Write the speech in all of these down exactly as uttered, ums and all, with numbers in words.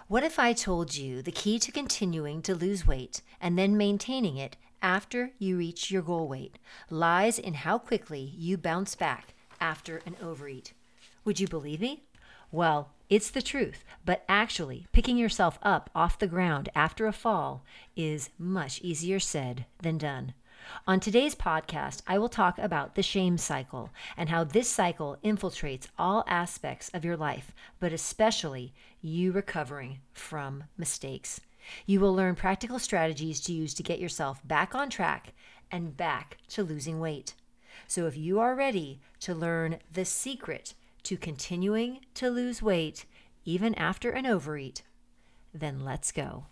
What if I told you the key to continuing to lose weight and then maintaining it after you reach your goal weight lies in how quickly you bounce back after an overeat? Would you believe me? Well, it's the truth, but actually picking yourself up off the ground after a fall is much easier said than done. On today's podcast, I will talk about the shame cycle and how this cycle infiltrates all aspects of your life, but especially you recovering from mistakes. You will learn practical strategies to use to get yourself back on track and back to losing weight. So if you are ready to learn the secret to continuing to lose weight even after an overeat, then let's go.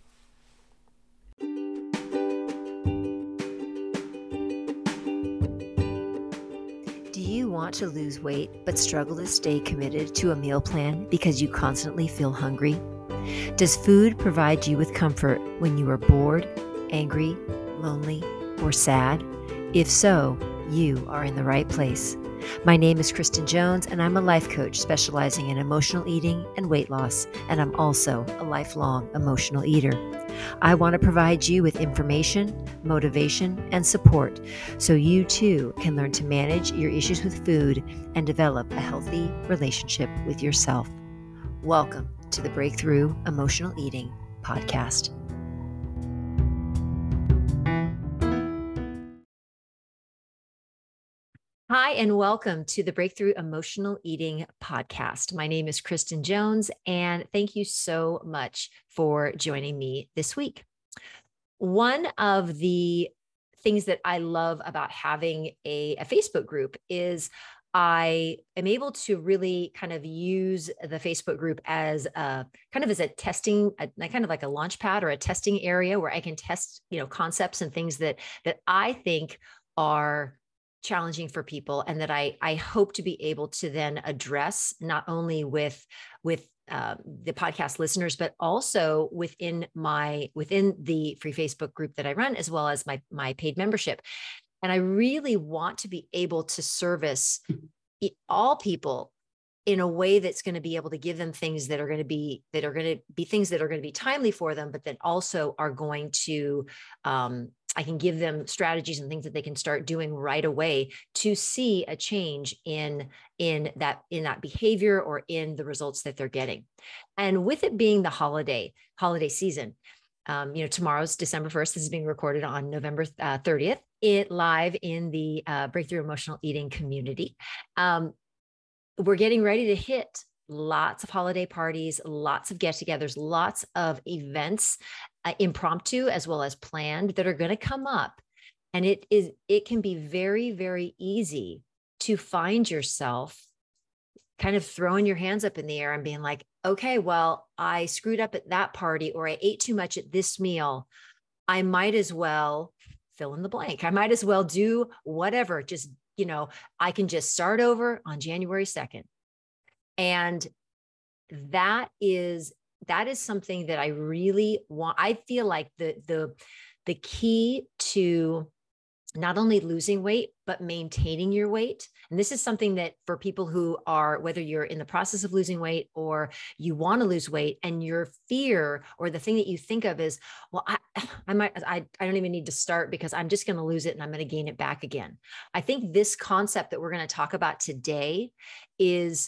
Do you want to lose weight but struggle to stay committed to a meal plan because you constantly feel hungry? Does food provide you with comfort when you are bored, angry, lonely, or sad? If so, you are in the right place. My name is Kristen Jones, and I'm a life coach specializing in emotional eating and weight loss, and I'm also a lifelong emotional eater. I want to provide you with information, motivation, and support so you too can learn to manage your issues with food and develop a healthy relationship with yourself. Welcome to the Breakthrough Emotional Eating Podcast. Hi, and welcome to the Breakthrough Emotional Eating Podcast. My name is Kristen Jones, and thank you so much for joining me this week. One of the things that I love about having a, a Facebook group is I am able to really kind of use the Facebook group as a kind of as a testing, a, kind of like a launch pad or a testing area where I can test, you know, concepts and things that that I think are challenging for people, and that I I hope to be able to then address not only with with uh, the podcast listeners, but also within my within the free Facebook group that I run, as well as my my paid membership. And I really want to be able to service all people in a way that's going to be able to give them things that are going to be that are going to be things that are going to be timely for them, but that also are going to um, I can give them strategies and things that they can start doing right away to see a change in in that in that behavior or in the results that they're getting. And with it being the holiday holiday season, um, you know, tomorrow's December first. This is being recorded on November uh, thirtieth. It live in the uh, Breakthrough Emotional Eating community. Um, we're getting ready to hit lots of holiday parties, lots of get-togethers, lots of events, uh, impromptu as well as planned, that are going to come up. And it is it can be very, very easy to find yourself kind of throwing your hands up in the air and being like, okay, well, I screwed up at that party, or I ate too much at this meal. I might as well fill in the blank. I might as well do whatever. Just, you know, I can just start over on January second. And that is, that is something that I really want. I feel like the, the, the key to not only losing weight, but maintaining your weight. And this is something that for people who are, whether you're in the process of losing weight or you want to lose weight, and your fear or the thing that you think of is, well, I, I might, I, I don't even need to start because I'm just going to lose it and I'm going to gain it back again. I think this concept that we're going to talk about today is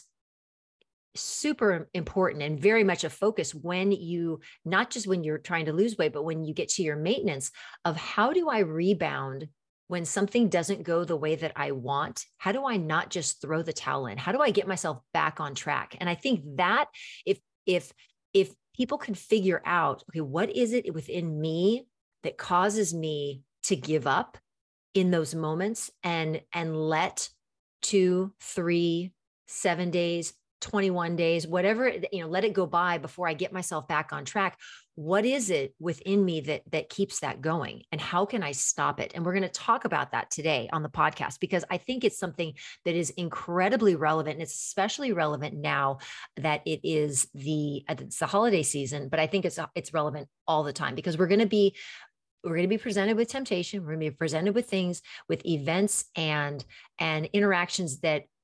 super important and very much a focus when you, not just when you're trying to lose weight, but when you get to your maintenance of how do I rebound when something doesn't go the way that I want? How do I not just throw the towel in? How do I get myself back on track? And I think that if, if, if people can figure out, okay, what is it within me that causes me to give up in those moments and, and let two, three, seven days, twenty-one days, whatever, you know, let it go by before I get myself back on track. What is it within me that, that keeps that going, and how can I stop it? And we're going to talk about that today on the podcast, because I think it's something that is incredibly relevant. And it's especially relevant now that it is the, it's the holiday season, but I think it's, it's relevant all the time, because we're going to be, we're going to be presented with temptation. We're going to be presented with things, with events and, and interactions that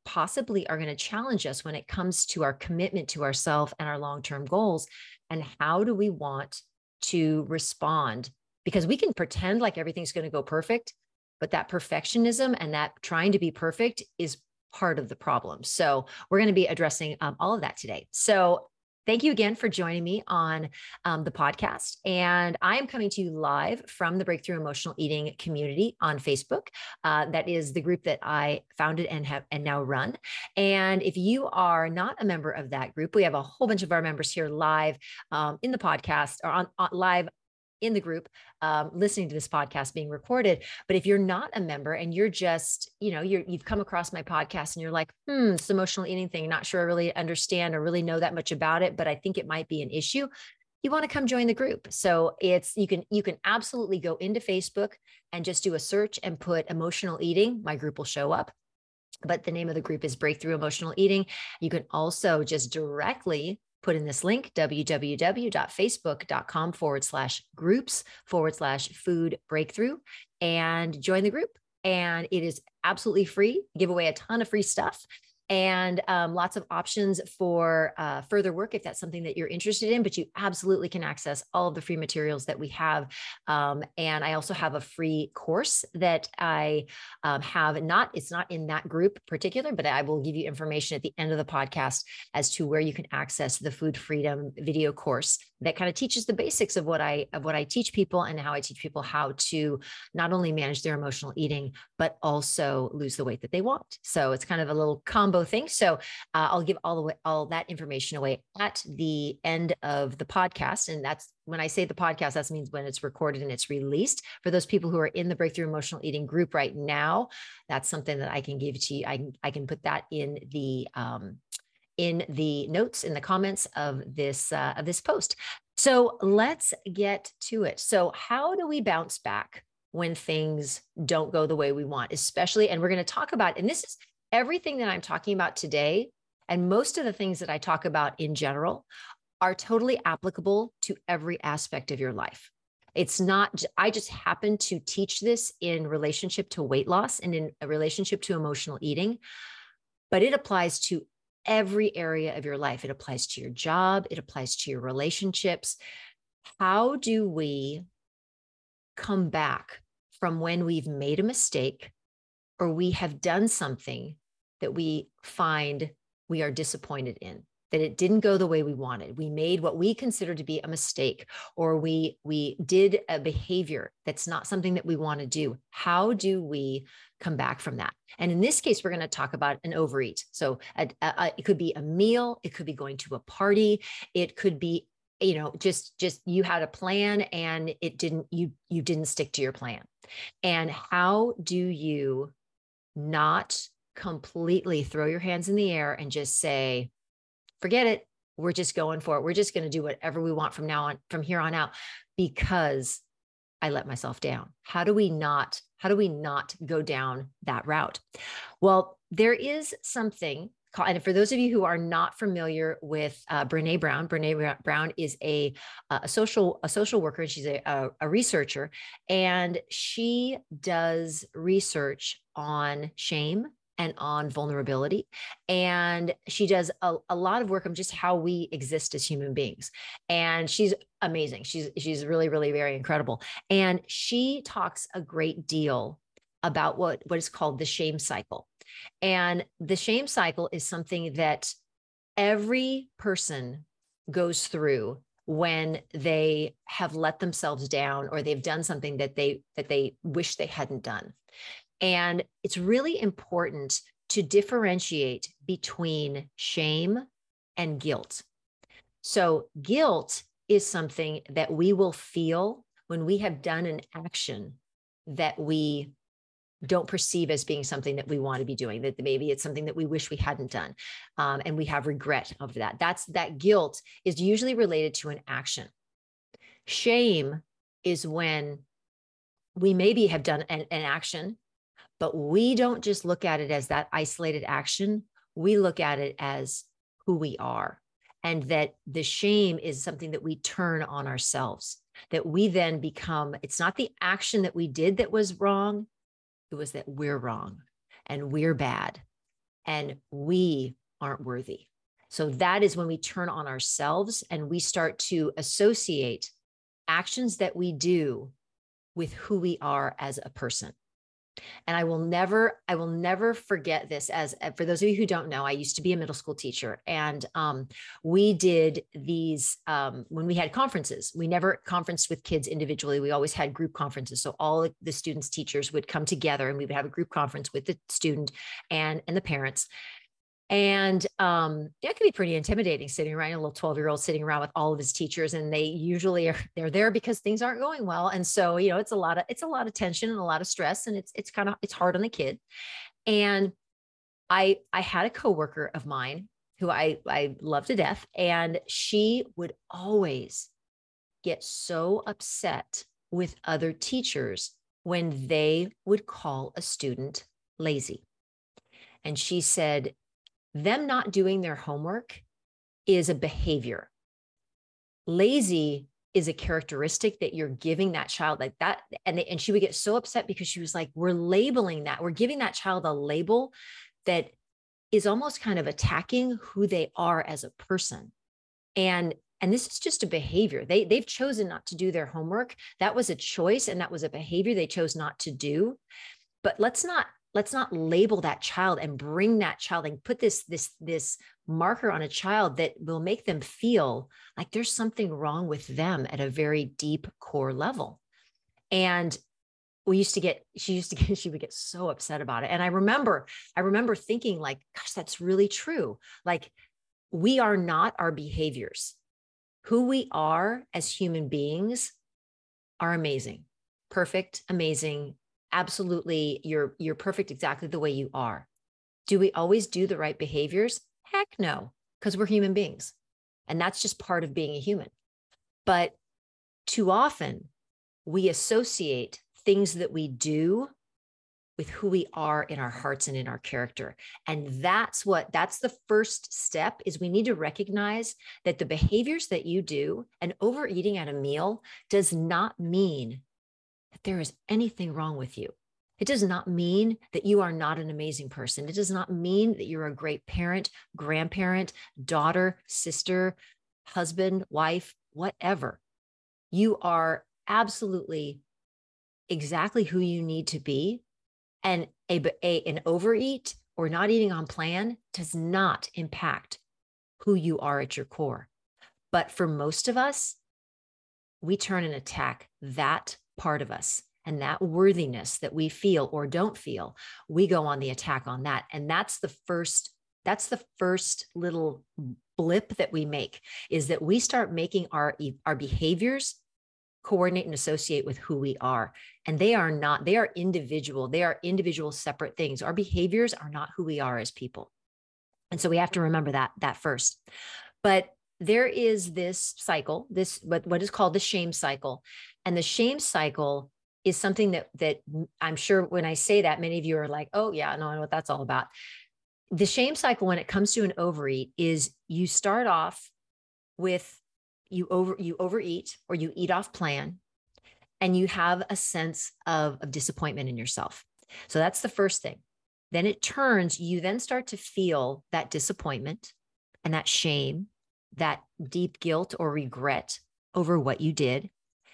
possibly are going to challenge us when it comes to our commitment to ourselves and our long-term goals. And how do we want to respond? Because we can pretend like everything's going to go perfect, but that perfectionism and that trying to be perfect is part of the problem. So we're going to be addressing um, all of that today. So thank you again for joining me on um, the podcast. And I am coming to you live from the Breakthrough Emotional Eating community on Facebook. Uh, that is the group that I founded and have and now run. And if you are not a member of that group, we have a whole bunch of our members here live um, in the podcast or on, on live in the group, um, listening to this podcast being recorded. But if you're not a member and you're just, you know, you're, you've come across my podcast and you're like, hmm, this emotional eating thing, not sure I really understand or really know that much about it, but I think it might be an issue. You want to come join the group. So it's, you can, you can absolutely go into Facebook and just do a search and put emotional eating. My group will show up. But the name of the group is Breakthrough Emotional Eating. You can also just directly put in this link, www.facebook.com forward slash groups forward slash food breakthrough, and join the group. And it is absolutely free. Give away a ton of free stuff and um, lots of options for uh, further work if that's something that you're interested in, but you absolutely can access all of the free materials that we have. Um, and I also have a free course that I um, have not, it's not in that group particular, but I will give you information at the end of the podcast as to where you can access the Food Freedom video course that kind of teaches the basics of what I, of what I teach people and how I teach people how to not only manage their emotional eating, but also lose the weight that they want. So it's kind of a little combo thing. So uh, I'll give all the way, all that information away at the end of the podcast. And that's when I say the podcast, that means when it's recorded and it's released. For those people who are in the Breakthrough Emotional Eating group right now, that's something that I can give to you. I can, I can put that in the, um, in the notes, in the comments of this, uh, of this post. So let's get to it. So how do we bounce back when things don't go the way we want, especially, and we're going to talk about, and this is everything that I'm talking about today. And most of the things that I talk about in general are totally applicable to every aspect of your life. It's not, I just happen to teach this in relationship to weight loss and in a relationship to emotional eating, but it applies to every area of your life. It applies to your job. It applies to your relationships. How do we come back from when we've made a mistake or we have done something that we find we are disappointed in, that it didn't go the way we wanted? We made what we consider to be a mistake, or we, we did a behavior that's not something that we want to do. How do we come back from that? And in this case, we're going to talk about an overeat. So a, a, it could be a meal. It could be going to a party. It could be, you know, just, just you had a plan and it didn't, you, you didn't stick to your plan. And how do you not completely throw your hands in the air and just say, forget it, we're just going for it. We're just going to do whatever we want from now on, from here on out, because I let myself down. How do we not, how do we not go down that route? Well, there is something called, and for those of you who are not familiar with uh, Brene Brown, Brene Brown is a, a social, a social worker. She's a, a, a researcher, and she does research on shame and on vulnerability. And she does a, a lot of work on just how we exist as human beings. And she's amazing. She's, she's really, really very incredible. And she talks a great deal about what, what is called the shame cycle. And the shame cycle is something that every person goes through when they have let themselves down or they've done something that they, that they wish they hadn't done. And it's really important to differentiate between shame and guilt. So guilt is something that we will feel when we have done an action that we don't perceive as being something that we want to be doing, that maybe it's something that we wish we hadn't done. Um, and we have regret of that. That's, that guilt is usually related to an action. Shame is when we maybe have done an, an action, but we don't just look at it as that isolated action. We look at it as who we are, and that the shame is something that we turn on ourselves, that we then become, it's not the action that we did that was wrong. It was that we're wrong and we're bad. and we aren't worthy. So that is when we turn on ourselves and we start to associate actions that we do with who we are as a person. And I will never, I will never forget this. As for those of you who don't know, I used to be a middle school teacher, and um, we did these um, when we had conferences. We never conferenced with kids individually. We always had group conferences. So all the students' teachers would come together, and we would have a group conference with the student and and the parents. And um, it can be pretty intimidating sitting around, a little twelve year old sitting around with all of his teachers. And they usually are, they're there because things aren't going well. And so, you know, it's a lot of, it's a lot of tension and a lot of stress, and it's, it's kind of, it's hard on the kid. And I, I had a coworker of mine who I, I love to death. And she would always get so upset with other teachers when they would call a student lazy. And she said, them not doing their homework is a behavior. Lazy is a characteristic that you're giving that child like that. And, they, and she would get so upset because she was like, we're labeling that. We're giving that child a label that is almost kind of attacking who they are as a person. And, and this is just a behavior. They, they've chosen not to do their homework. That was a choice, and that was a behavior they chose not to do. But let's not Let's not label that child and bring that child and put this, this, this marker on a child that will make them feel like there's something wrong with them at a very deep core level. And we used to get, she used to get, she would get so upset about it. And I remember, I remember thinking like, gosh, that's really true. Like, we are not our behaviors. Who we are as human beings are amazing, perfect, amazing. Absolutely, you're you're perfect exactly the way you are. Do we always do the right behaviors? Heck no, because we're human beings. And that's just part of being a human. But too often, we associate things that we do with who we are in our hearts and in our character. And that's what, that's the first step, is we need to recognize that the behaviors that you do, and overeating at a meal does not mean that there is anything wrong with you. It does not mean that you are not an amazing person. It does not mean that you're a great parent, grandparent, daughter, sister, husband, wife, whatever. You are absolutely exactly who you need to be. And a, a, an overeat or not eating on plan does not impact who you are at your core. But for most of us, we turn and attack that part of us, and that worthiness that we feel or don't feel, we go on the attack on that. And that's the first, that's the first little blip that we make, is that we start making our, our behaviors coordinate and associate with who we are. And they are not, they are individual. They are individual separate things. Our behaviors are not who we are as people. And so we have to remember that, that first. But there is this cycle, this, what, what is called the shame cycle. And the shame cycle is something that, that I'm sure when I say that, many of you are like, oh yeah, no, I know what that's all about. The shame cycle, when it comes to an overeat, is you start off with you over, you overeat, or you eat off plan, and you have a sense of, of disappointment in yourself. So that's the first thing. Then it turns, you then start to feel that disappointment and that shame, that deep guilt or regret over what you did.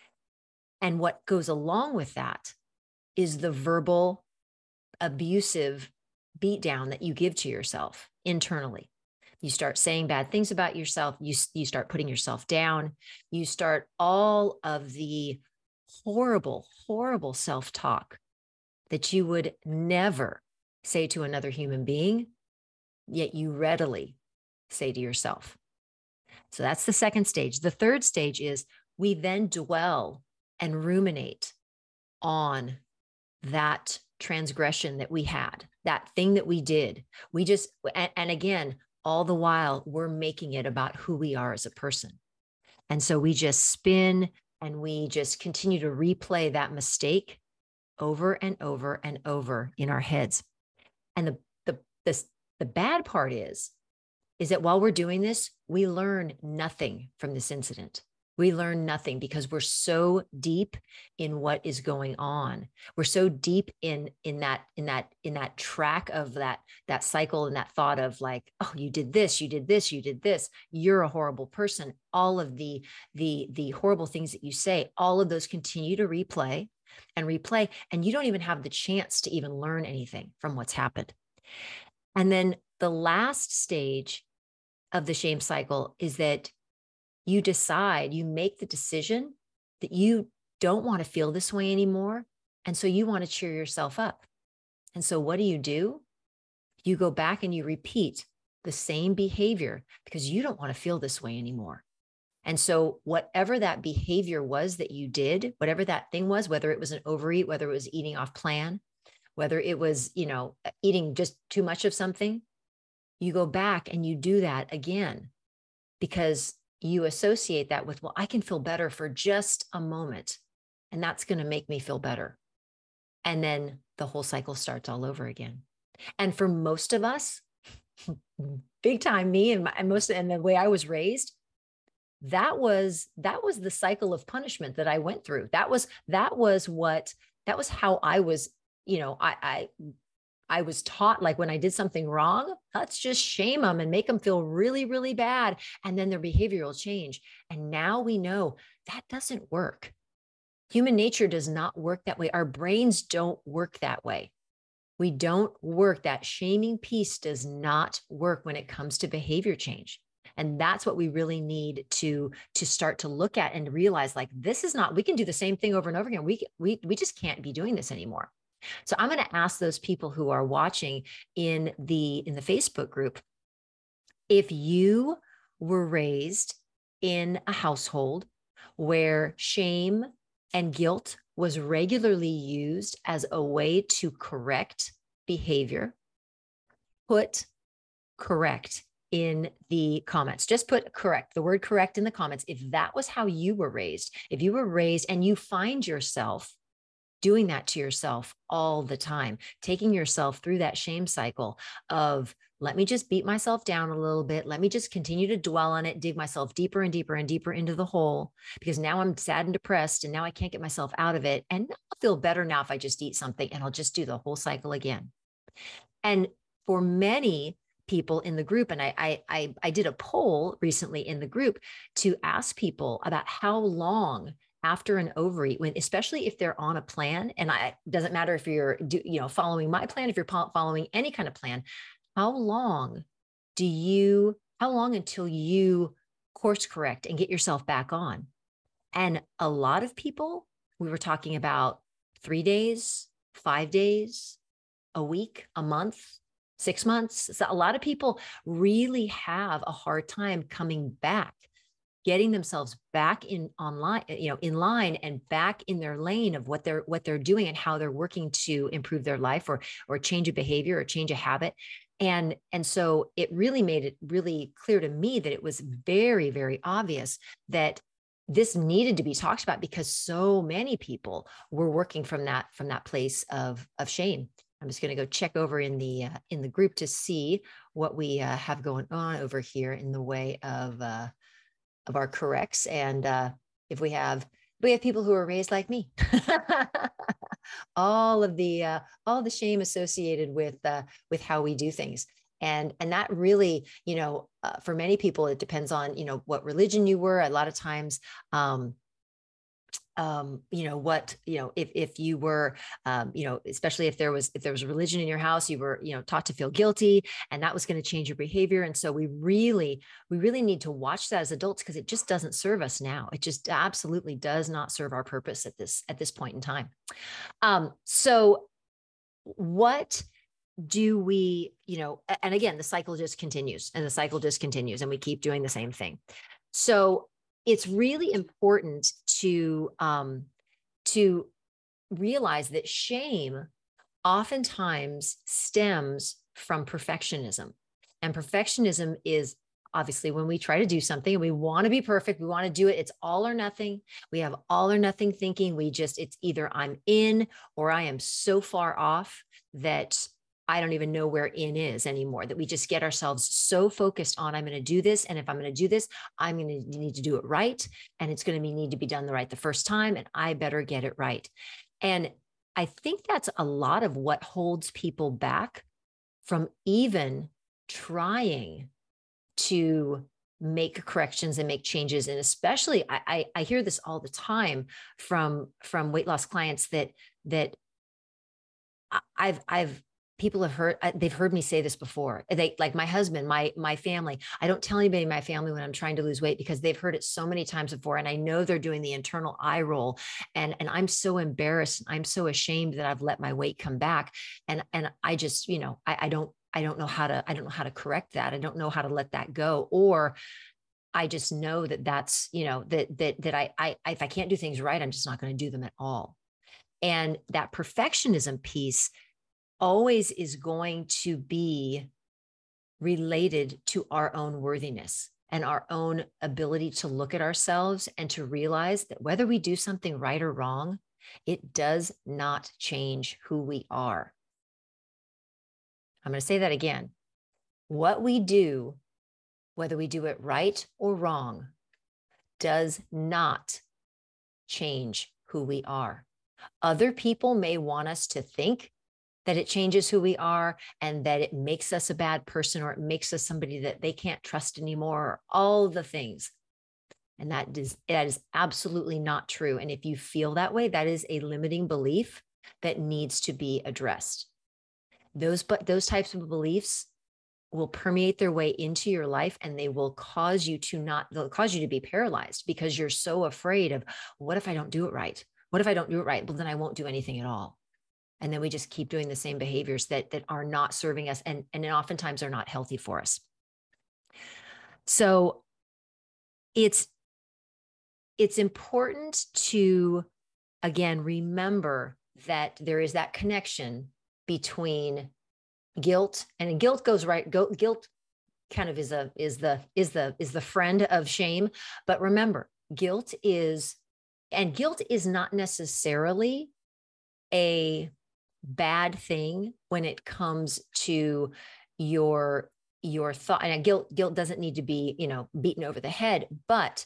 And what goes along with that is the verbal, abusive beatdown that you give to yourself internally. You start saying bad things about yourself. You, you start putting yourself down. You start all of the horrible, horrible self-talk that you would never say to another human being, yet you readily say to yourself. So that's the second stage. The third stage is we then dwell and ruminate on that transgression that we had, that thing that we did. We just, and, and again, all the while we're making it about who we are as a person. And so we just spin and we just continue to replay that mistake over and over and over in our heads. And the, the, the, the bad part is, is that while we're doing this, we learn nothing from this incident. We learn nothing because we're so deep in what is going on. We're so deep in, in that, in that, in that track of that, that cycle and that thought of like, oh, you did this, you did this, you did this, you're a horrible person. All of the, the, the horrible things that you say, all of those continue to replay and replay. And you don't even have the chance to even learn anything from what's happened. And then the last stage of the shame cycle is that you decide, you make the decision that you don't want to feel this way anymore. And so you want to cheer yourself up. And so what do you do? You go back and you repeat the same behavior because you don't want to feel this way anymore. And so whatever that behavior was that you did, whatever that thing was, whether it was an overeat, whether it was eating off plan, whether it was, you know, eating just too much of something, you go back and you do that again because you associate that with, well, I can feel better for just a moment, and that's going to make me feel better. And then the whole cycle starts all over again. And for most of us, big time me and, my, and most and the way I was raised, that was that was the cycle of punishment that I went through. That was that was what that was how I was, you know, I I I was taught, like when I did something wrong, let's just shame them and make them feel really, really bad. And then their behavior will change. And now we know that doesn't work. Human nature does not work that way. Our brains don't work that way. We don't work. That shaming piece does not work when it comes to behavior change. And that's what we really need to, to start to look at and realize, like, this is not, we can do the same thing over and over again. We, we, we just can't be doing this anymore. So I'm going to ask those people who are watching in the, in the Facebook group, if you were raised in a household where shame and guilt was regularly used as a way to correct behavior, put correct in the comments. Just put correct, the word correct in the comments. If that was how you were raised, if you were raised and you find yourself doing that to yourself all the time, taking yourself through that shame cycle of, let me just beat myself down a little bit. Let me just continue to dwell on it, dig myself deeper and deeper and deeper into the hole, because now I'm sad and depressed and now I can't get myself out of it. And I'll feel better now if I just eat something, and I'll just do the whole cycle again. And for many people in the group, and I, I, I, I did a poll recently in the group to ask people about how long after an overeat, when, especially if they're on a plan, and I, it doesn't matter if you're, do, you know, following my plan, if you're following any kind of plan, how long do you, how long until you course correct and get yourself back on? And a lot of people, we were talking about three days, five days, a week, a month, six months. So a lot of people really have a hard time coming back, getting themselves back in online, you know, in line and back in their lane of what they're, what they're doing and how they're working to improve their life or, or change a behavior or change a habit. And, and so it really made it really clear to me that it was very, very obvious that this needed to be talked about, because so many people were working from that, from that place of, of shame. I'm just going to go check over in the, uh, in the group to see what we uh, have going on over here in the way of, uh, of our corrects. And uh, if we have, we have people who are raised like me, all of the, uh, all the shame associated with, uh, with how we do things. And, and that really, you know, uh, for many people, it depends on, you know, what religion you were. A lot of times, um, um, you know, what, you know, if, if you were, um, you know, especially if there was, if there was a religion in your house, you were, you know, taught to feel guilty, and that was going to change your behavior. And so we really, we really need to watch that as adults, because it just doesn't serve us now. It just absolutely does not serve our purpose at this, at this point in time. Um, so what do we, you know, and again, the cycle just continues and the cycle just continues and we keep doing the same thing. So it's really important to, um, to realize that shame oftentimes stems from perfectionism. And perfectionism is obviously when we try to do something and we want to be perfect, we want to do it, it's all or nothing. We have all or nothing thinking. We just, it's either I'm in or I am so far off that I don't even know where in is anymore, that we just get ourselves so focused on, I'm going to do this. And if I'm going to do this, I'm going to need to do it right. And it's going to be, need to be done the right the first time. And I better get it right. And I think that's a lot of what holds people back from even trying to make corrections and make changes. And especially, I, I, I hear this all the time from, from weight loss clients that, that I've, I've, people have heard, they've heard me say this before. They, like my husband, my, my family, I don't tell anybody in my family when I'm trying to lose weight because they've heard it so many times before. And I know they're doing the internal eye roll, and, and I'm so embarrassed. I'm so ashamed that I've let my weight come back. And, and I just, you know, I, I don't, I don't know how to, I don't know how to correct that. I don't know how to let that go. Or I just know that that's, you know, that, that, that I, I, if I can't do things right, I'm just not going to do them at all. And that perfectionism piece always is going to be related to our own worthiness and our own ability to look at ourselves and to realize that whether we do something right or wrong, it does not change who we are. I'm going to say that again. What we do, whether we do it right or wrong, does not change who we are. Other people may want us to think that it changes who we are and that it makes us a bad person, or it makes us somebody that they can't trust anymore, or all the things. And that is, that is absolutely not true. And if you feel that way, that is a limiting belief that needs to be addressed. Those, but those types of beliefs will permeate their way into your life, and they will cause you to not, they'll cause you to be paralyzed because you're so afraid of, what if I don't do it right? What if I don't do it right? Well, then I won't do anything at all. And then we just keep doing the same behaviors that, that are not serving us, and, and oftentimes are not healthy for us. So it's, it's important to, again, remember that there is that connection between guilt, and guilt goes right. Go, guilt kind of is a, is the, is the, is the friend of shame. But remember, guilt is, and guilt is not necessarily a bad thing when it comes to your, your thought. And guilt, guilt doesn't need to be, you know, beaten over the head, but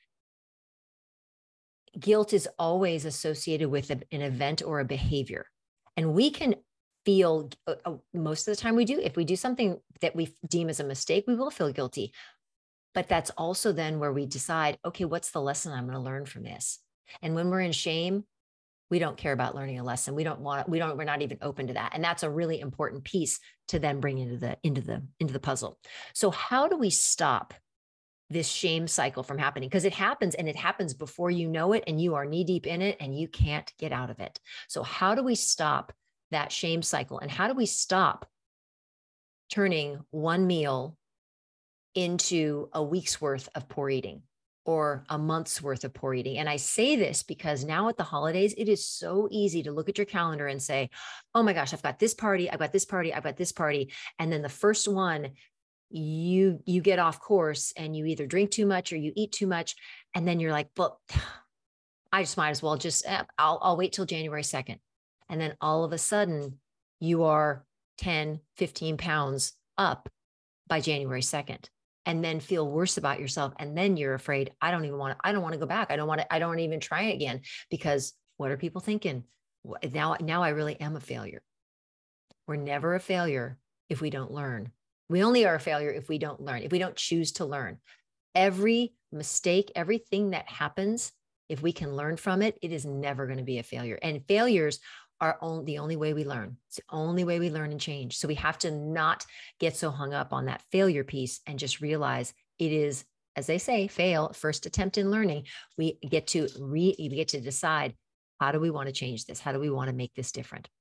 guilt is always associated with a, an event or a behavior. And we can feel, uh, most of the time we do, if we do something that we deem as a mistake, we will feel guilty. But that's also then where we decide, okay, what's the lesson I'm going to learn from this? And when we're in shame, we don't care about learning a lesson. We don't want, we don't, we're not even open to that. And that's a really important piece to then bring into the, into the, into the puzzle. So how do we stop this shame cycle from happening? Because it happens, and it happens before you know it, and you are knee deep in it and you can't get out of it. So how do we stop that shame cycle? And how do we stop turning one meal into a week's worth of poor eating, or a month's worth of poor eating? And I say this because now at the holidays, it is so easy to look at your calendar and say, oh my gosh, I've got this party, I've got this party, I've got this party. And then the first one, you, you get off course and you either drink too much or you eat too much. And then you're like, well, I just might as well just, I'll, I'll wait till January second. And then all of a sudden you are ten, fifteen pounds up by January second. And then feel worse about yourself. And then you're afraid, I don't even want to, I don't want to go back. I don't want to, I don't want to even try it again, because what are people thinking? Now, now I really am a failure. We're never a failure if we don't learn. We only are a failure if we don't learn, if we don't choose to learn. Every mistake, everything that happens, if we can learn from it, it is never going to be a failure. And failures are only, the only way we learn. It's the only way we learn and change. So we have to not get so hung up on that failure piece and just realize it is, as they say, fail, first attempt in learning. We get to re, we get to decide, how do we want to change this? How do we want to make this different?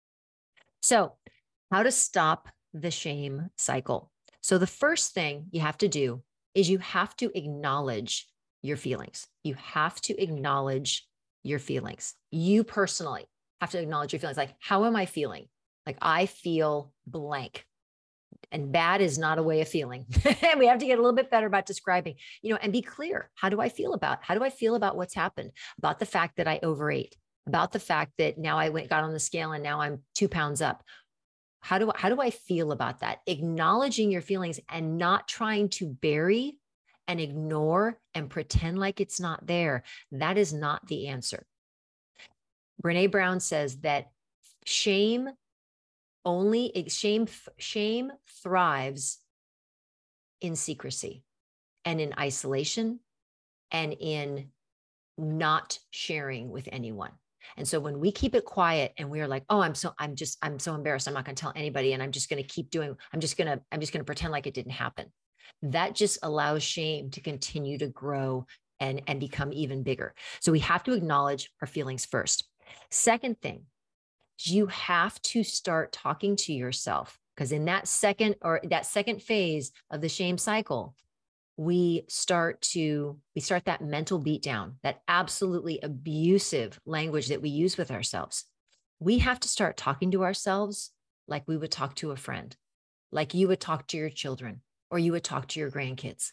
So how to stop the shame cycle. So the first thing you have to do is you have to acknowledge your feelings. You have to acknowledge your feelings. You personally have to acknowledge your feelings. Like, how am I feeling? Like, I feel blank. And bad is not a way of feeling. And we have to get a little bit better about describing, you know, and be clear. How do I feel about, how do I feel about what's happened? About the fact that I overate, about the fact that now I went, got on the scale and now I'm two pounds up. How do, how do I feel about that? Acknowledging your feelings and not trying to bury and ignore and pretend like it's not there. That is not the answer. Brené Brown says that shame only, shame, shame thrives in secrecy and in isolation and in not sharing with anyone. And so when we keep it quiet and we're like, oh, I'm so, I'm just, I'm so embarrassed. I'm not going to tell anybody. And I'm just going to keep doing, I'm just going to, I'm just going to pretend like it didn't happen. That just allows shame to continue to grow and, and become even bigger. So we have to acknowledge our feelings first. Second thing, you have to start talking to yourself, because in that second or that second phase of the shame cycle, we start to, we start that mental beatdown, that absolutely abusive language that we use with ourselves. We have to start talking to ourselves like we would talk to a friend, like you would talk to your children, or you would talk to your grandkids.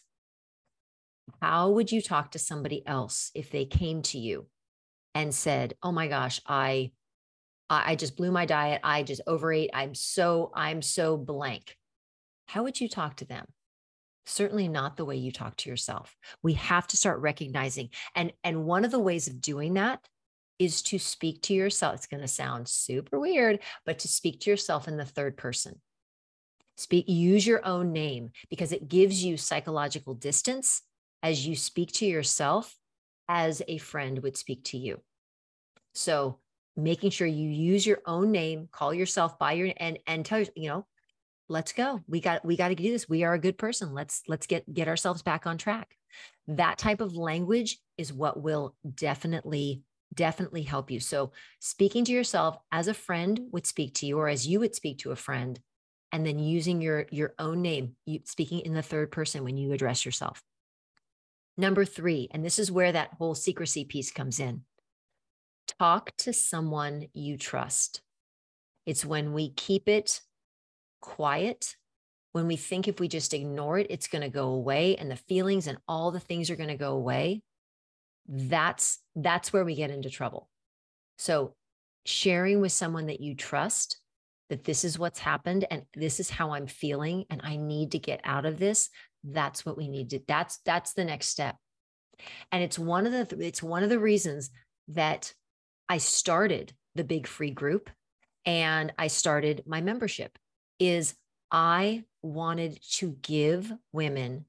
How would you talk to somebody else if they came to you and said, oh my gosh, I, I just blew my diet. I just overate. I'm so, I'm so blank. How would you talk to them? Certainly not the way you talk to yourself. We have to start recognizing. And, and one of the ways of doing that is to speak to yourself. It's going to sound super weird, but to speak to yourself in the third person. Speak, use your own name, because it gives you psychological distance as you speak to yourself as a friend would speak to you. So making sure you use your own name, call yourself by your, and, and tell you, you know, let's go. We got, we got to do this. We are a good person. Let's, let's get, get ourselves back on track. That type of language is what will definitely, definitely help you. So speaking to yourself as a friend would speak to you, or as you would speak to a friend, and then using your, your own name, you, speaking in the third person when you address yourself. Number three, and this is where that whole secrecy piece comes in. Talk to someone you trust. It's when we keep it quiet, when we think if we just ignore it, it's going to go away, and the feelings and all the things are going to go away. That's, that's where we get into trouble. So sharing with someone that you trust that this is what's happened and this is how I'm feeling and I need to get out of this. That's what we need to, that's, that's the next step. And it's one of the, it's one of the reasons that I started the Big Free Group and I started my membership. Is I wanted to give women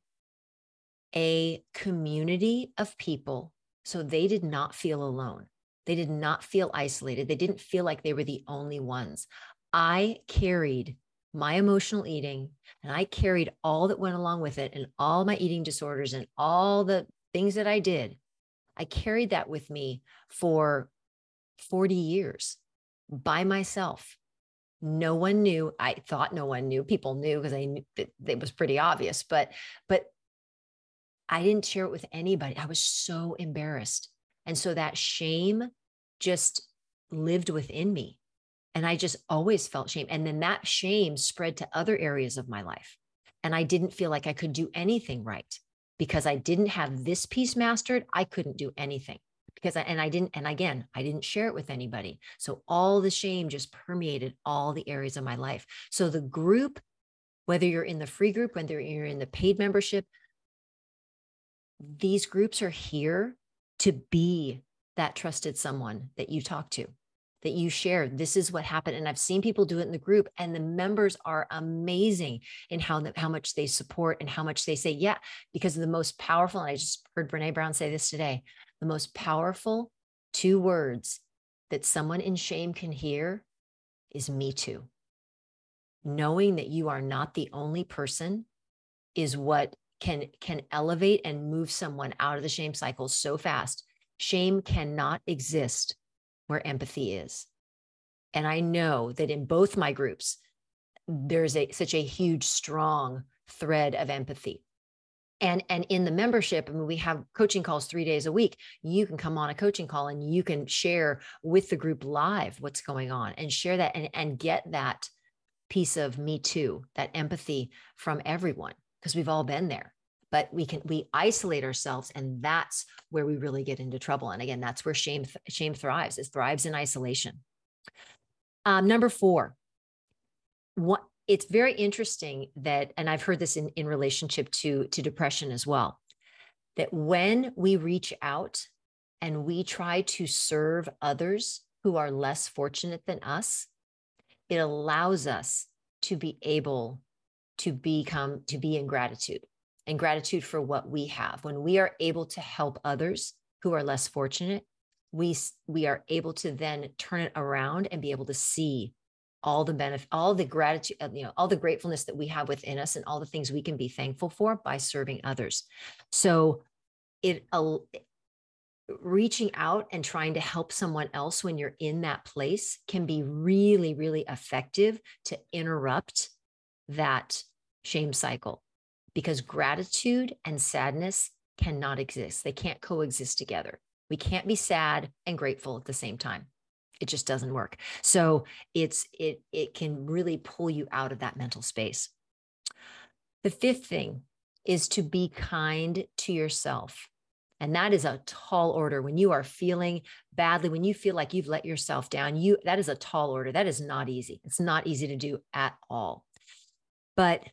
a community of people so they did not feel alone. They did not feel isolated. They didn't feel like they were the only ones. I carried my emotional eating and I carried all that went along with it and all my eating disorders and all the things that I did. I carried that with me for forty years by myself. No one knew. I thought no one knew. People knew because I knew that it was pretty obvious, but, but I didn't share it with anybody. I was so embarrassed. And so that shame just lived within me. And I just always felt shame. And then that shame spread to other areas of my life. And I didn't feel like I could do anything right because I didn't have this piece mastered. I couldn't do anything. Because I, and I didn't, and again, I didn't share it with anybody. So all the shame just permeated all the areas of my life. So the group, whether you're in the free group, whether you're in the paid membership, these groups are here to be that trusted someone that you talk to, that you share. This is what happened. And I've seen people do it in the group, and the members are amazing in how, how much they support and how much they say, yeah, because the most powerful, and I just heard Brené Brown say this today, the most powerful two words that someone in shame can hear is me too. Knowing that you are not the only person is what can, can elevate and move someone out of the shame cycle so fast. Shame cannot exist where empathy is. And I know that in both my groups, there's a, such a huge, strong thread of empathy. And, and in the membership, I mean, we have coaching calls three days a week. You can come on a coaching call and you can share with the group live what's going on and share that and, and get that piece of me too, that empathy from everyone, because we've all been there. But we can, we isolate ourselves, and that's where we really get into trouble. And again, that's where shame, shame thrives. It thrives in isolation. Um, number four, what it's very interesting that, and I've heard this in, in relationship to, to depression as well, that when we reach out and we try to serve others who are less fortunate than us, it allows us to be able to become, to be in gratitude and gratitude for what we have. When we are able to help others who are less fortunate, we, we are able to then turn it around and be able to see all the benefit, all the gratitude, you know, all the gratefulness that we have within us and all the things we can be thankful for by serving others. So it, uh, reaching out and trying to help someone else when you're in that place can be really, really effective to interrupt that shame cycle, because gratitude and sadness cannot exist. They can't coexist together. We can't be sad and grateful at the same time. It just doesn't work. So it's it it can really pull you out of that mental space. The fifth thing is to be kind to yourself. And that is a tall order. When you are feeling badly, when you feel like you've let yourself down, you that is a tall order. That is not easy. It's not easy to do at all. But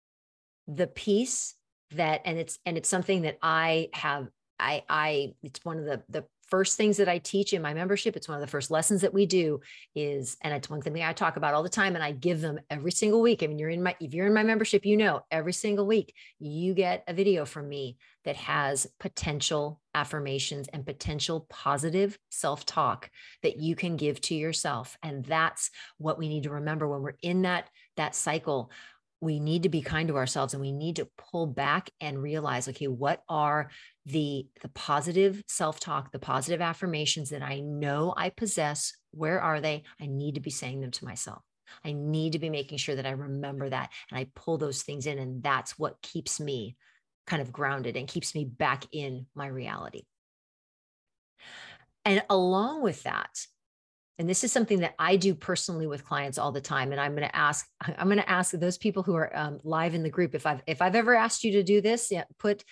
the piece that, and it's and it's something that I have, I I it's one of the the first things that I teach in my membership. It's one of the first lessons that we do is, and it's one thing I talk about all the time, and I give them every single week. I mean, you're in my, if you're in my membership, you know, every single week you get a video from me that has potential affirmations and potential positive self-talk that you can give to yourself. And that's what we need to remember when we're in that, that cycle. We need to be kind to ourselves, and we need to pull back and realize, okay, what are the, the positive self-talk, the positive affirmations that I know I possess? Where are they? I need to be saying them to myself. I need to be making sure that I remember that and I pull those things in. And that's what keeps me kind of grounded and keeps me back in my reality. And along with that, and this is something that I do personally with clients all the time. And I'm going to ask, I'm going to ask those people who are um, live in the group, if I've, if I've ever asked you to do this, yeah, put,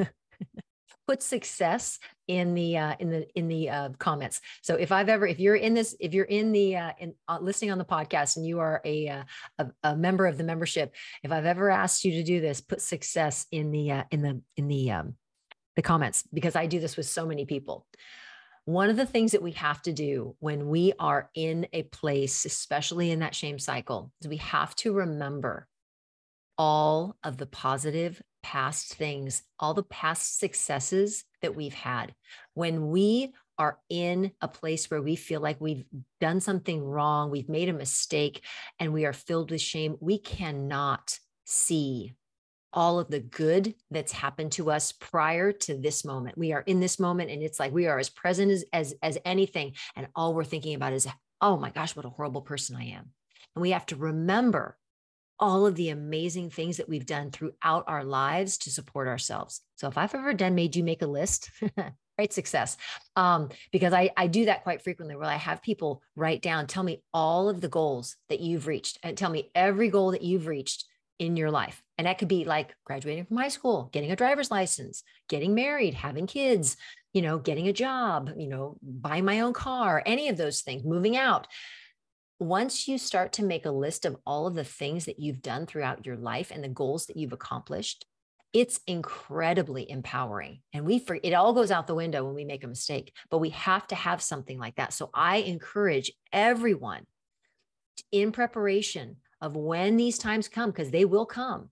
put success in the, uh, in the, in the uh, comments. So if I've ever, if you're in this, if you're in the, uh, in uh, listening on the podcast and you are a, uh, a, a member of the membership, if I've ever asked you to do this, put success in the, uh, in the, in the, um, the comments, because I do this with so many people. One of the things that we have to do when we are in a place, especially in that shame cycle, is we have to remember all of the positive past things, all the past successes that we've had. When we are in a place where we feel like we've done something wrong, we've made a mistake, and we are filled with shame, we cannot see all of the good that's happened to us prior to this moment. We are in this moment, and it's like we are as present as, as, as anything. And all we're thinking about is, oh my gosh, what a horrible person I am. And we have to remember all of the amazing things that we've done throughout our lives to support ourselves. So if I've ever done, made you make a list, great success. Um, because I, I do that quite frequently, where I have people write down, tell me all of the goals that you've reached, and tell me every goal that you've reached in your life. And that could be like graduating from high school, getting a driver's license, getting married, having kids, you know, getting a job, you know, buying my own car, any of those things, moving out. Once you start to make a list of all of the things that you've done throughout your life and the goals that you've accomplished, it's incredibly empowering. And we, for, it all goes out the window when we make a mistake, but we have to have something like that. So I encourage everyone in preparation of when these times come, because they will come.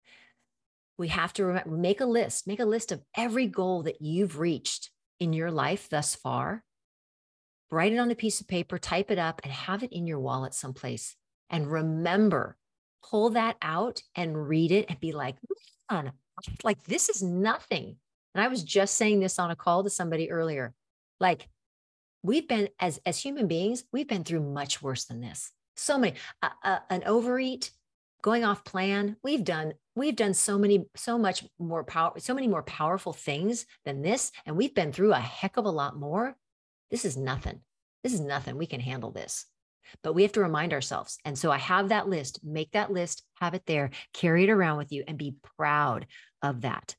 We have to remember, make a list, make a list of every goal that you've reached in your life thus far. Write it on a piece of paper, type it up, and have it in your wallet someplace. And remember, pull that out and read it and be like, man, like this is nothing. And I was just saying this on a call to somebody earlier. Like, we've been, as, as human beings, we've been through much worse than this. So many, uh, uh, an overeat, going off plan. We've done, we've done so many, so much more power, so many more powerful things than this. And we've been through a heck of a lot more. This is nothing. This is nothing. We can handle this, but we have to remind ourselves. And so I have that list, make that list, have it there, carry it around with you, and be proud of that.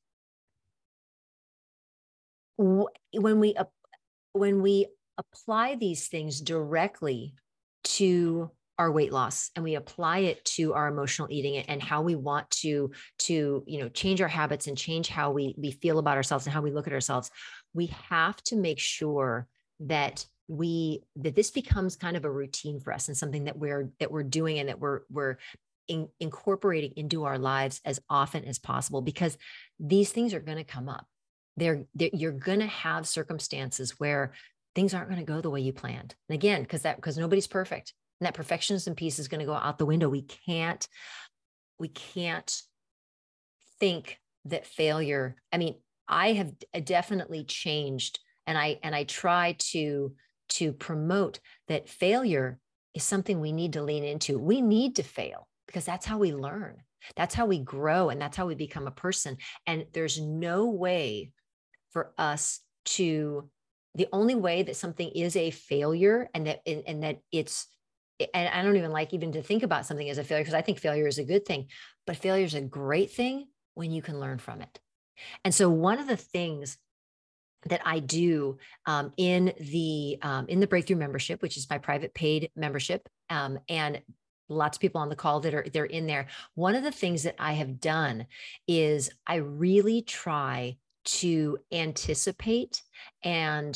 When we, when we apply these things directly to our weight loss and we apply it to our emotional eating and how we want to, to, you know, change our habits and change how we, we feel about ourselves and how we look at ourselves, we have to make sure that we, that this becomes kind of a routine for us and something that we're, that we're doing and that we're, we're in, incorporating into our lives as often as possible, because these things are going to come up. They're, they're you're going to have circumstances where things aren't going to go the way you planned. And again, because that, because nobody's perfect, and that perfectionism piece is going to go out the window. We can't, we can't think that failure, I mean, I have definitely changed, and I, and I try to, to promote that failure is something we need to lean into. We need to fail because that's how we learn. That's how we grow. And that's how we become a person. And there's no way for us to, the only way that something is a failure and that, and, and that it's, and I don't even like even to think about something as a failure, because I think failure is a good thing, but failure is a great thing when you can learn from it. And so one of the things that I do um, in the, um, in the Breakthrough membership, which is my private paid membership, um, and lots of people on the call that are, they're in there. One of the things that I have done is I really try to anticipate and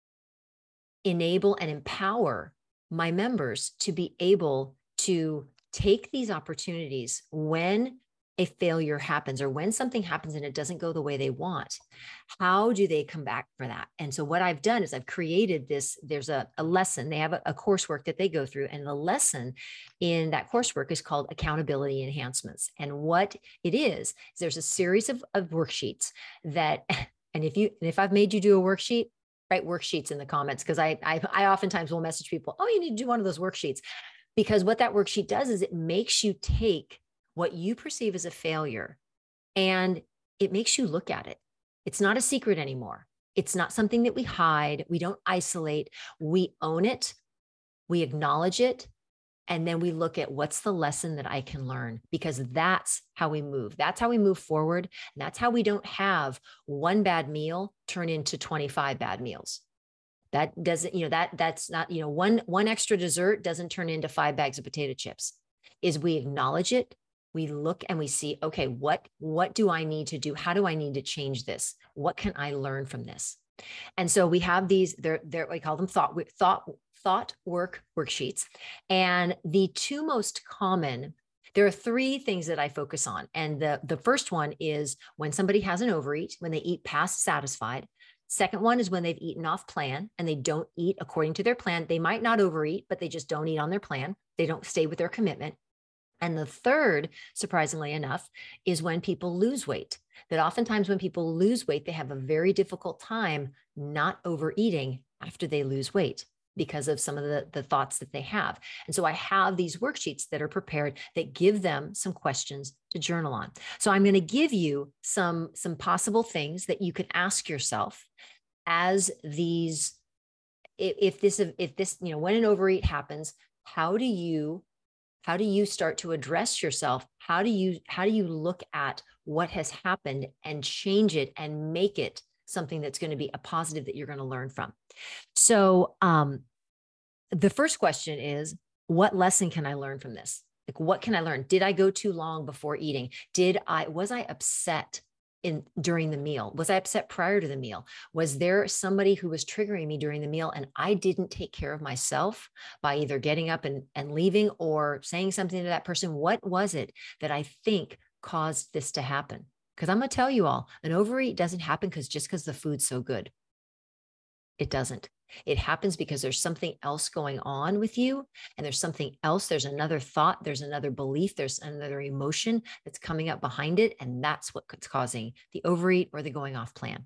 enable and empower my members to be able to take these opportunities when a failure happens or when something happens and it doesn't go the way they want. How do they come back for that? And so what I've done is I've created this, there's a, a lesson, they have a, a coursework that they go through, and the lesson in that coursework is called Accountability Enhancements. And what it is, is there's a series of, of worksheets that, and if you, and if I've made you do a worksheet, write worksheets in the comments, because I, I, I oftentimes will message people, oh, you need to do one of those worksheets. Because what that worksheet does is it makes you take what you perceive as a failure and it makes you look at it. It's not a secret anymore. It's not something that we hide. We don't isolate. We own it. We acknowledge it. And then we look at what's the lesson that I can learn, because that's how we move. That's how we move forward. And that's how we don't have one bad meal turn into twenty-five bad meals. That doesn't, you know, that that's not, you know, one, one extra dessert doesn't turn into five bags of potato chips. Is we acknowledge it. We look and we see, okay, what, what do I need to do? How do I need to change this? What can I learn from this? And so we have these, they're, they're, we call them thought, thought, thought work worksheets. And the two most common, there are three things that I focus on. And the, the first one is when somebody has an overeat, when they eat past satisfied. Second one is when they've eaten off plan and they don't eat according to their plan. They might not overeat, but they just don't eat on their plan. They don't stay with their commitment. And the third, surprisingly enough, is when people lose weight. That oftentimes when people lose weight, they have a very difficult time not overeating after they lose weight because of some of the, the thoughts that they have. And so I have these worksheets that are prepared that give them some questions to journal on. So I'm going to give you some, some possible things that you can ask yourself as these, if, if this, if this, you know, when an overeat happens, how do you How do you start to address yourself? How do you, how do you look at what has happened and change it and make it something that's going to be a positive that you're going to learn from? So um, the first question is, what lesson can I learn from this? Like, what can I learn? Did I go too long before eating? Did I, was I upset in during the meal? Was I upset prior to the meal? Was there somebody who was triggering me during the meal and I didn't take care of myself by either getting up and, and leaving or saying something to that person? What was it that I think caused this to happen? Because I'm going to tell you all, an overeat doesn't happen because just because the food's so good. It doesn't. It happens because there's something else going on with you, and there's something else. There's another thought. There's another belief. There's another emotion that's coming up behind it. And that's what's causing the overeat or the going off plan.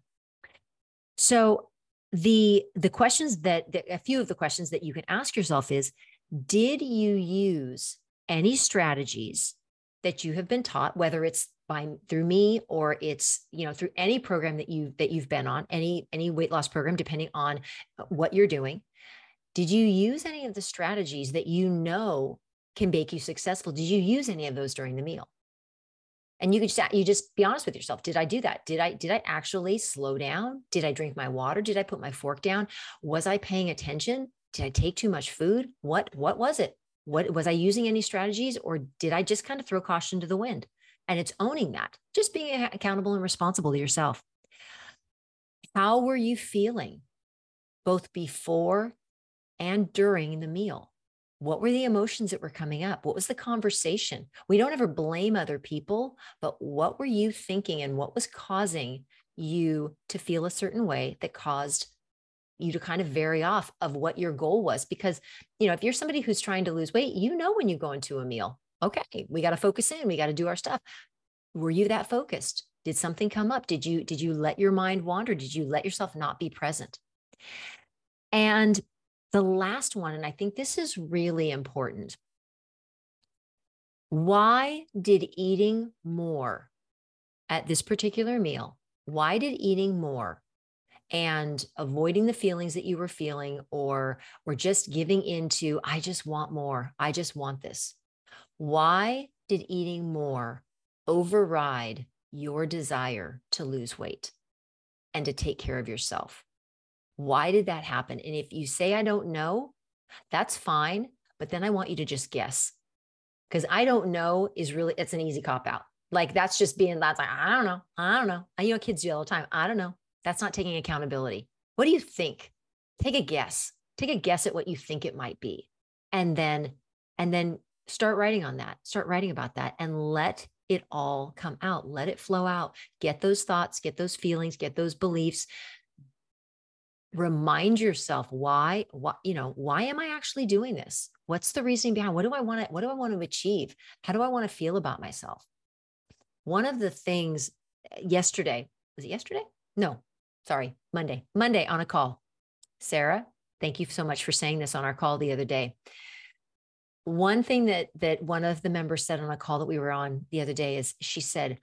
So the, the questions that, that, a few of the questions that you can ask yourself is, did you use any strategies that you have been taught, whether it's by through me or it's, you know, through any program that you, that you've been on, any, any weight loss program, depending on what you're doing. Did you use any of the strategies that you know can make you successful? Did you use any of those during the meal? And you could just, you just be honest with yourself. Did I do that? Did I, did I actually slow down? Did I drink my water? Did I put my fork down? Was I paying attention? Did I take too much food? What, what was it? What was I using any strategies, or did I just kind of throw caution to the wind? And it's owning that, just being accountable and responsible to yourself. How were you feeling both before and during the meal? What were the emotions that were coming up? What was the conversation? We don't ever blame other people, but what were you thinking and what was causing you to feel a certain way that caused you to kind of vary off of what your goal was? Because, you know, if you're somebody who's trying to lose weight, you know, when you go into a meal, okay, we got to focus in, we got to do our stuff. Were you that focused? Did something come up? Did you, did you let your mind wander? Did you let yourself not be present? And the last one, and I think this is really important. Why did eating more at this particular meal, why did eating more and avoiding the feelings that you were feeling, or, or just giving into, I just want more, I just want this. Why did eating more override your desire to lose weight and to take care of yourself? Why did that happen? And if you say, I don't know, that's fine. But then I want you to just guess, because I don't know is really, it's an easy cop out. Like that's just being, that's like, I don't know. I don't know. You know, kids do all the time. I don't know. That's not taking accountability. What do you think? Take a guess. Take a guess at what you think it might be. And then, and then start writing on that. Start writing about that and let it all come out. Let it flow out. Get those thoughts, get those feelings, get those beliefs. Remind yourself why, what, you know, why am I actually doing this? What's the reasoning behind? What do I want to, what do I want to achieve? How do I want to feel about myself? One of the things yesterday, was it yesterday? No, sorry, Monday, Monday on a call. Sarah, thank you so much for saying this on our call the other day. One thing that, that one of the members said on a call that we were on the other day is she said,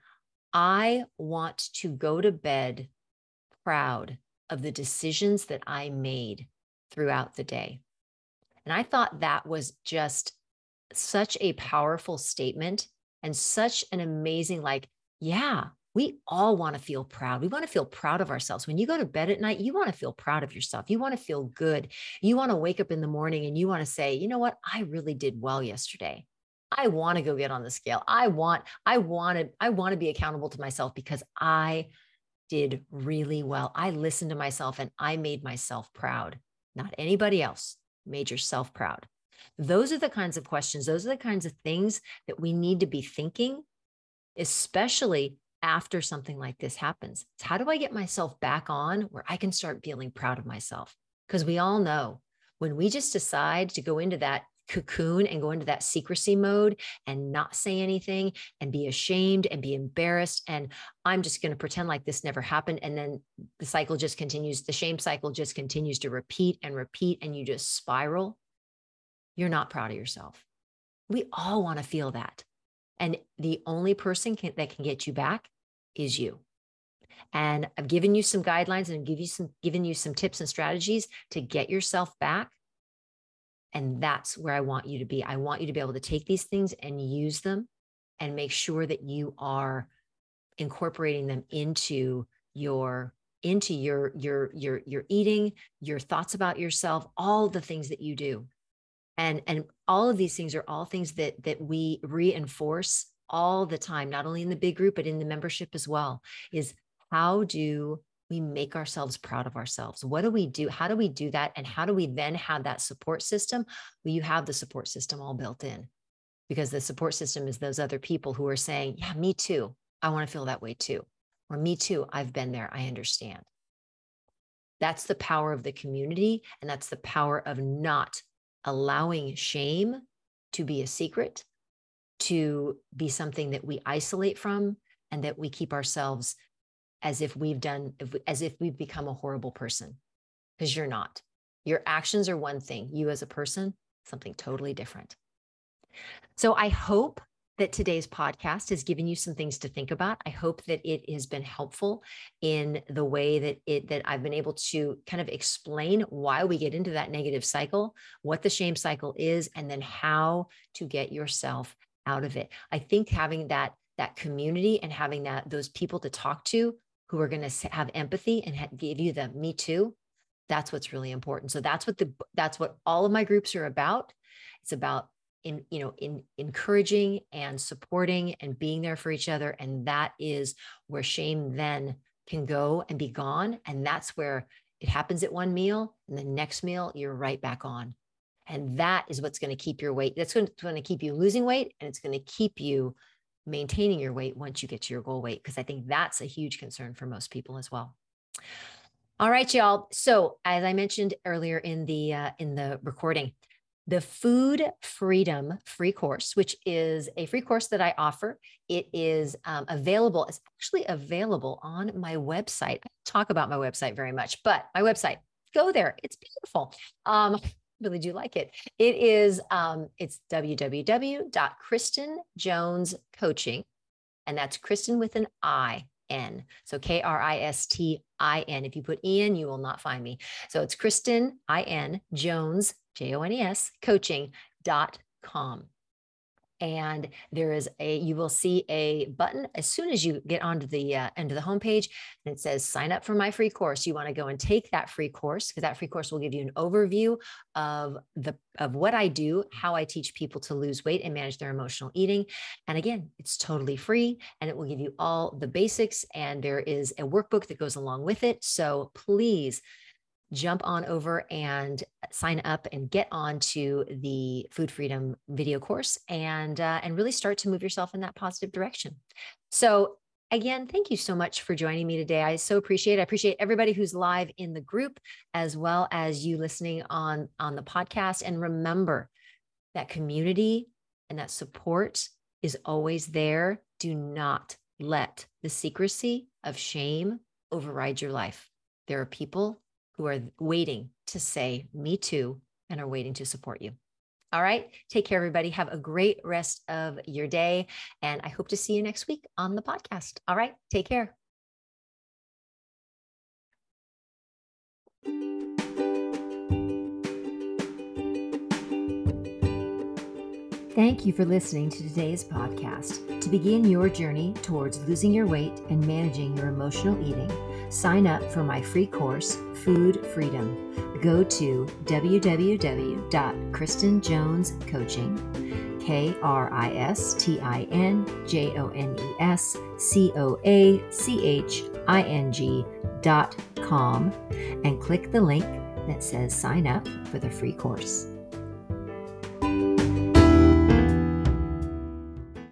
I want to go to bed proud of the decisions that I made throughout the day. And I thought that was just such a powerful statement and such an amazing, like, yeah, we all want to feel proud. We want to feel proud of ourselves. When you go to bed at night, you want to feel proud of yourself. You want to feel good. You want to wake up in the morning and you want to say, you know what? I really did well yesterday. I want to go get on the scale. I want, I want to, I want to be accountable to myself because I did really well. I listened to myself and I made myself proud, not anybody else. Made yourself proud. Those are the kinds of questions. Those are the kinds of things that we need to be thinking, especially after something like this happens. It's how do I get myself back on where I can start feeling proud of myself? Because we all know when we just decide to go into that cocoon and go into that secrecy mode and not say anything and be ashamed and be embarrassed. And I'm just going to pretend like this never happened. And then the cycle just continues. The shame cycle just continues to repeat and repeat. And you just spiral. You're not proud of yourself. We all want to feel that. And the only person can, that can get you back is you. And I've given you some guidelines and give you some, given you some tips and strategies to get yourself back. And that's where I want you to be. I want you to be able to take these things and use them and make sure that you are incorporating them into your, into your, your, your, your eating, your thoughts about yourself, all the things that you do. And, and all of these things are all things that, that we reinforce all the time, not only in the big group, but in the membership as well, is how do we make ourselves proud of ourselves? What do we do? How do we do that? And how do we then have that support system? Well, you have the support system all built in, because the support system is those other people who are saying, yeah, me too. I want to feel that way too. Or me too. I've been there. I understand. That's the power of the community. And that's the power of not allowing shame to be a secret, to be something that we isolate from, and that we keep ourselves as if we've done, as if we've become a horrible person, because you're not. Your actions are one thing. You as a person, something totally different. So I hope that today's podcast has given you some things to think about. I hope that it has been helpful in the way that it, that I've been able to kind of explain why we get into that negative cycle, what the shame cycle is, and then how to get yourself out of it. I think having that, that community and having that, those people to talk to who are going to have empathy and ha- give you the me too, that's what's really important. So that's what the, that's what all of my groups are about. It's about in, you know, in encouraging and supporting and being there for each other. And that is where shame then can go and be gone. And that's where it happens at one meal, and the next meal, you're right back on. And that is what's going to keep your weight. That's going to keep you losing weight, and it's going to keep you maintaining your weight once you get to your goal weight, because I think that's a huge concern for most people as well. All right, y'all. So as I mentioned earlier in the uh, in the recording, the Food Freedom free course, which is a free course that I offer, it is um, available. It's actually available on my website. I don't talk about my website very much, but my website, go there. It's beautiful. Um, really do like it. It is, um, it's w w w dot kristen jones coaching, and that's Kristen with an I N. So K R I S T I N. If you put Ian, you will not find me. So it's Kristen, I N, Jones, J O N E S, coaching dot com. And there is a, you will see a button as soon as you get onto the uh, into the homepage, and it says sign up for my free course. You want to go and take that free course, because that free course will give you an overview of the of what I do, how I teach people to lose weight and manage their emotional eating. And again, it's totally free, and it will give you all the basics. And there is a workbook that goes along with it. So please jump on over and sign up and get on to the Food Freedom video course, and, uh, and really start to move yourself in that positive direction. So again, thank you so much for joining me today. I so appreciate it. I appreciate everybody who's live in the group, as well as you listening on, on the podcast. And remember that community and that support is always there. Do not let the secrecy of shame override your life. There are people who are waiting to say, me too, and are waiting to support you. All right. Take care, everybody. Have a great rest of your day. And I hope to see you next week on the podcast. All right. Take care. Thank you for listening to today's podcast. To begin your journey towards losing your weight and managing your emotional eating, sign up for my free course, Food Freedom. Go to w w w dot kristen jones coaching, K R I S T I N J O N E S C O A C H I N G dot com, and click the link that says sign up for the free course.